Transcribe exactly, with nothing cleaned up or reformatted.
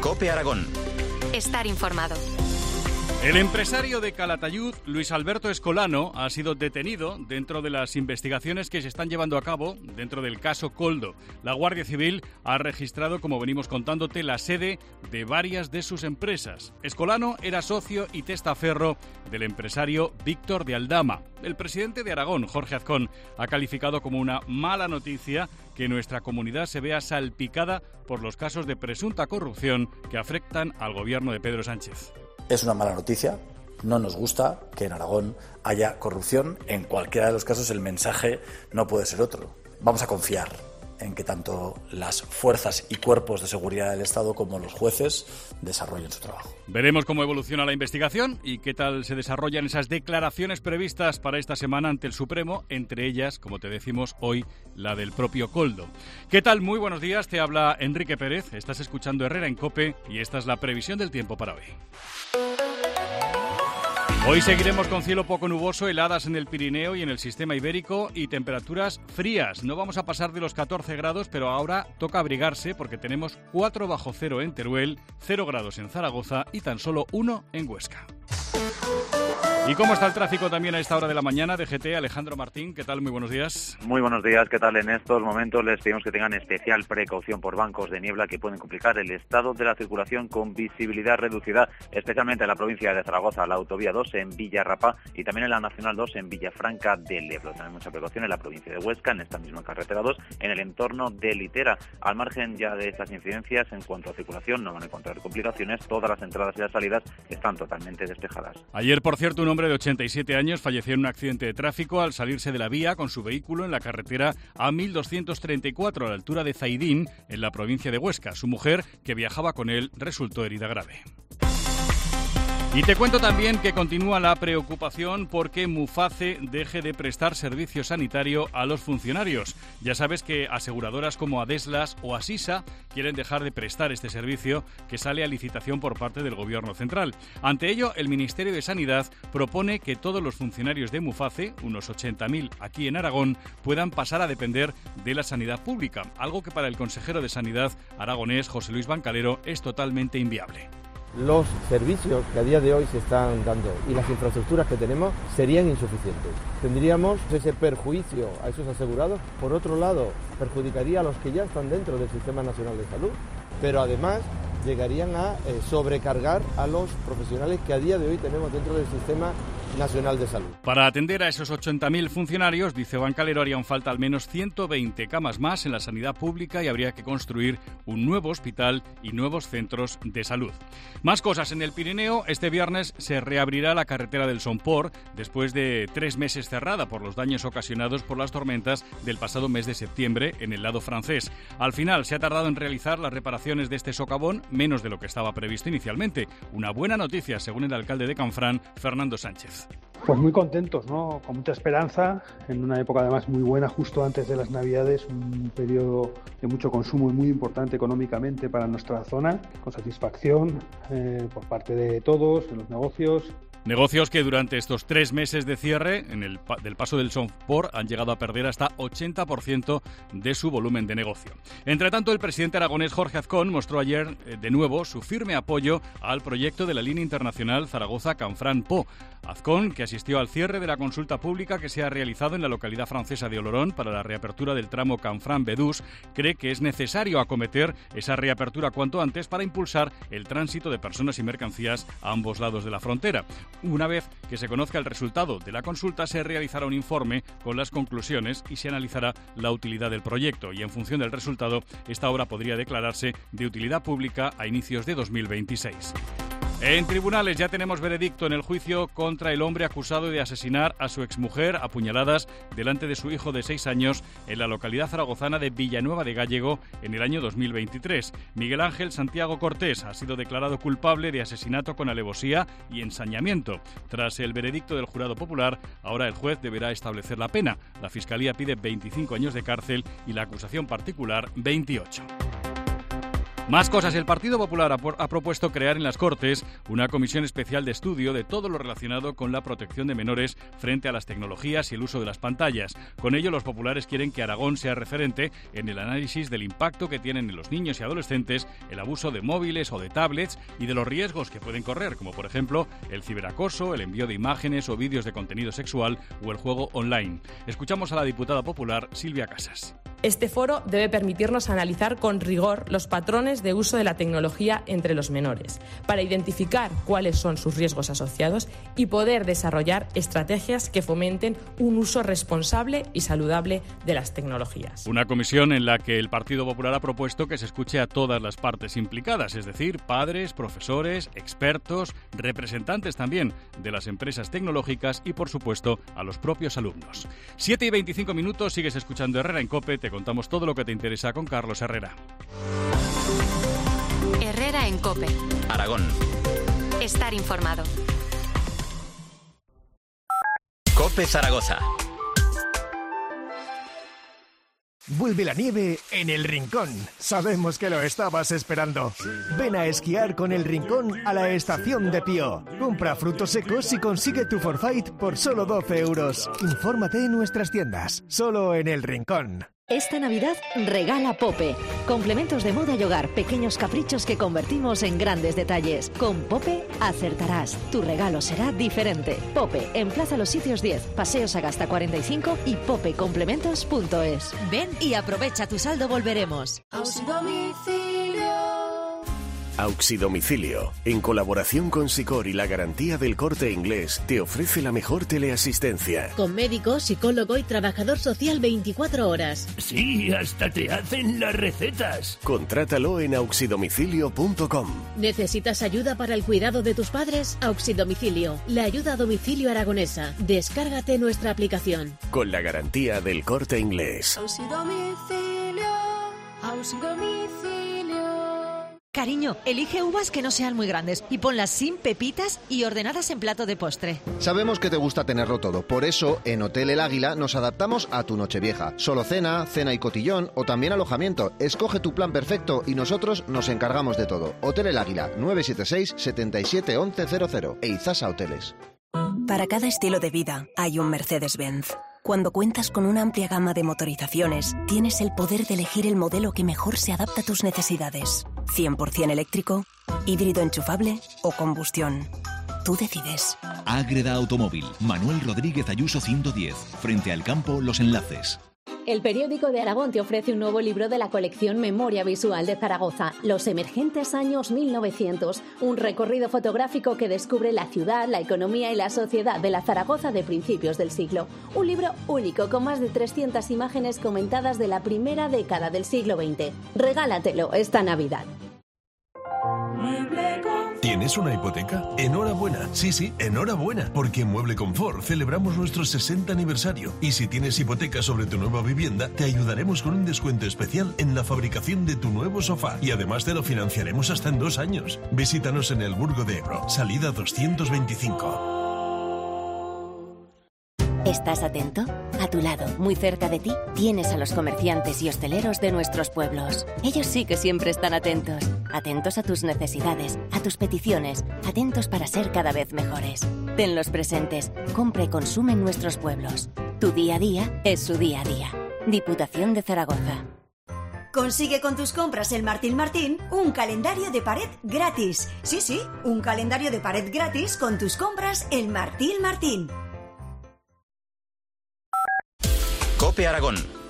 COPE Aragón. Estar informado. El empresario de Calatayud, Luis Alberto Escolano, ha sido detenido dentro de las investigaciones que se están llevando a cabo dentro del caso Koldo. La Guardia Civil ha registrado, como venimos contándote, la sede de varias de sus empresas. Escolano era socio y testaferro del empresario Víctor de Aldama. El presidente de Aragón, Jorge Azcón, ha calificado como una mala noticia que nuestra comunidad se vea salpicada por los casos de presunta corrupción que afectan al gobierno de Pedro Sánchez. Es una mala noticia, no nos gusta que en Aragón haya corrupción. En cualquiera de los casos el mensaje no puede ser otro. Vamos a confiar en que tanto las fuerzas y cuerpos de seguridad del Estado como los jueces desarrollen su trabajo. Veremos cómo evoluciona la investigación y qué tal se desarrollan esas declaraciones previstas para esta semana ante el Supremo, entre ellas, como te decimos hoy, la del propio Koldo. ¿Qué tal? Muy buenos días, te habla Enrique Pérez, estás escuchando Herrera en COPE y esta es la previsión del tiempo para hoy. Hoy seguiremos con cielo poco nuboso, heladas en el Pirineo y en el sistema ibérico y temperaturas frías. No vamos a pasar de los catorce grados, pero ahora toca abrigarse porque tenemos cuatro bajo cero en Teruel, cero grados en Zaragoza y tan solo uno en Huesca. ¿Y cómo está el tráfico también a esta hora de la mañana? D G T, Alejandro Martín, ¿qué tal? Muy buenos días. Muy buenos días, ¿qué tal? En estos momentos les pedimos que tengan especial precaución por bancos de niebla que pueden complicar el estado de la circulación con visibilidad reducida, especialmente en la provincia de Zaragoza, la autovía dos en Villarrapá y también en la Nacional dos en Villafranca del Ebro. También mucha precaución en la provincia de Huesca, en esta misma carretera dos, en el entorno de Litera. Al margen ya de estas incidencias, en cuanto a circulación, no van a encontrar complicaciones, todas las entradas y las salidas están totalmente despejadas. Ayer, por cierto, un hombre de ochenta y siete años falleció en un accidente de tráfico al salirse de la vía con su vehículo en la carretera A mil doscientos treinta y cuatro a la altura de Zaidín, en la provincia de Huesca. Su mujer, que viajaba con él, resultó herida grave. Y te cuento también que continúa la preocupación porque Muface deje de prestar servicio sanitario a los funcionarios. Ya sabes que aseguradoras como Adeslas o Asisa quieren dejar de prestar este servicio que sale a licitación por parte del Gobierno central. Ante ello, el Ministerio de Sanidad propone que todos los funcionarios de Muface, unos ochenta mil aquí en Aragón, puedan pasar a depender de la sanidad pública, algo que para el consejero de Sanidad aragonés, José Luis Bancalero, es totalmente inviable. Los servicios que a día de hoy se están dando y las infraestructuras que tenemos serían insuficientes. Tendríamos ese perjuicio a esos asegurados. Por otro lado, perjudicaría a los que ya están dentro del Sistema Nacional de Salud, pero además llegarían a eh, sobrecargar a los profesionales que a día de hoy tenemos dentro del Sistema Nacional de Salud. Para atender a esos ochenta mil funcionarios, dice Bancalero, harían falta al menos ciento veinte camas más en la sanidad pública y habría que construir un nuevo hospital y nuevos centros de salud. Más cosas en el Pirineo. Este viernes se reabrirá la carretera del Somport después de tres meses cerrada por los daños ocasionados por las tormentas del pasado mes de septiembre en el lado francés. Al final se ha tardado en realizar las reparaciones de este socavón menos de lo que estaba previsto inicialmente. Una buena noticia, según el alcalde de Canfrán, Fernando Sánchez. Pues muy contentos, ¿no? Con mucha esperanza, en una época además muy buena, justo antes de las Navidades, un periodo de mucho consumo y muy importante económicamente para nuestra zona, con satisfacción eh, por parte de todos, de los negocios. Negocios que durante estos tres meses de cierre en el pa- del paso del Somport han llegado a perder hasta ochenta por ciento de su volumen de negocio. Entre tanto, el presidente aragonés Jorge Azcón mostró ayer eh, de nuevo su firme apoyo al proyecto de la línea internacional Zaragoza-Canfrán-Po. Azcón, que asistió al cierre de la consulta pública que se ha realizado en la localidad francesa de Olorón para la reapertura del tramo Canfrán-Bedús, cree que es necesario acometer esa reapertura cuanto antes para impulsar el tránsito de personas y mercancías a ambos lados de la frontera. Una vez que se conozca el resultado de la consulta, se realizará un informe con las conclusiones y se analizará la utilidad del proyecto. Y en función del resultado, esta obra podría declararse de utilidad pública a inicios de dos mil veintiséis. En tribunales ya tenemos veredicto en el juicio contra el hombre acusado de asesinar a su exmujer a puñaladas delante de su hijo de seis años en la localidad zaragozana de Villanueva de Gállego en el año dos mil veintitrés. Miguel Ángel Santiago Cortés ha sido declarado culpable de asesinato con alevosía y ensañamiento. Tras el veredicto del jurado popular, ahora el juez deberá establecer la pena. La Fiscalía pide veinticinco años de cárcel y la acusación particular veintiocho. Más cosas. El Partido Popular ha, ha propuesto crear en las Cortes una comisión especial de estudio de todo lo relacionado con la protección de menores frente a las tecnologías y el uso de las pantallas. Con ello, los populares quieren que Aragón sea referente en el análisis del impacto que tienen en los niños y adolescentes el abuso de móviles o de tablets y de los riesgos que pueden correr, como por ejemplo el ciberacoso, el envío de imágenes o vídeos de contenido sexual o el juego online. Escuchamos a la diputada popular Silvia Casas. Este foro debe permitirnos analizar con rigor los patrones de uso de la tecnología entre los menores, para identificar cuáles son sus riesgos asociados y poder desarrollar estrategias que fomenten un uso responsable y saludable de las tecnologías. Una comisión en la que el Partido Popular ha propuesto que se escuche a todas las partes implicadas, es decir, padres, profesores, expertos, representantes también de las empresas tecnológicas y, por supuesto, a los propios alumnos. siete y veinticinco minutos, sigues escuchando Herrera en COPE, te contamos todo lo que te interesa con Carlos Herrera. Herrera en COPE. Aragón. Estar informado. COPE Zaragoza. Vuelve la nieve en El Rincón. Sabemos que lo estabas esperando. Ven a esquiar con El Rincón a la estación de Pío. Compra frutos secos y consigue tu forfait por solo doce euros. Infórmate en nuestras tiendas. Solo en El Rincón. Esta Navidad regala Pope. Complementos de moda y hogar, pequeños caprichos que convertimos en grandes detalles. Con Pope acertarás. Tu regalo será diferente. Pope, en Plaza Los Sitios diez, Paseo Sagasta cuarenta y cinco y popecomplementos punto es. Ven y aprovecha tu saldo Volveremos. Auxidomicilio, en colaboración con Sicor y la garantía del Corte Inglés, te ofrece la mejor teleasistencia. Con médico, psicólogo y trabajador social veinticuatro horas. Sí, hasta te hacen las recetas. Contrátalo en auxidomicilio punto com. ¿Necesitas ayuda para el cuidado de tus padres? Auxidomicilio, la ayuda a domicilio aragonesa. Descárgate nuestra aplicación. Con la garantía del Corte Inglés. Auxidomicilio, auxidomicilio. Cariño, elige uvas que no sean muy grandes y ponlas sin pepitas y ordenadas en plato de postre. Sabemos que te gusta tenerlo todo, por eso en Hotel El Águila nos adaptamos a tu Nochevieja. Solo cena, cena y cotillón o también alojamiento. Escoge tu plan perfecto y nosotros nos encargamos de todo. Hotel El Águila, nueve siete seis, siete siete uno uno cero cero e Izasa Hoteles. Para cada estilo de vida hay un Mercedes-Benz. Cuando cuentas con una amplia gama de motorizaciones, tienes el poder de elegir el modelo que mejor se adapta a tus necesidades. cien por ciento eléctrico, híbrido enchufable o combustión. Tú decides. Ágreda Automóvil, Manuel Rodríguez Ayuso ciento diez, frente al campo Los Enlaces. El Periódico de Aragón te ofrece un nuevo libro de la colección Memoria Visual de Zaragoza, Los emergentes años mil novecientos, un recorrido fotográfico que descubre la ciudad, la economía y la sociedad de la Zaragoza de principios del siglo. Un libro único con más de trescientas imágenes comentadas de la primera década del siglo veinte. Regálatelo esta Navidad. ¿Tienes una hipoteca? Enhorabuena, sí, sí, enhorabuena, porque en Mueble Confort celebramos nuestro sesenta aniversario y si tienes hipoteca sobre tu nueva vivienda, te ayudaremos con un descuento especial en la fabricación de tu nuevo sofá y además te lo financiaremos hasta en dos años. Visítanos en el Burgo de Ebro, salida doscientos veinticinco. ¿Estás atento? A tu lado, muy cerca de ti, tienes a los comerciantes y hosteleros de nuestros pueblos. Ellos sí que siempre están atentos. Atentos a tus necesidades, a tus peticiones, atentos para ser cada vez mejores. Tenlos presentes, compra y consume en nuestros pueblos. Tu día a día es su día a día. Diputación de Zaragoza. Consigue con tus compras el Martín Martín un calendario de pared gratis. Sí, sí, un calendario de pared gratis con tus compras el Martín Martín. COPE Aragón.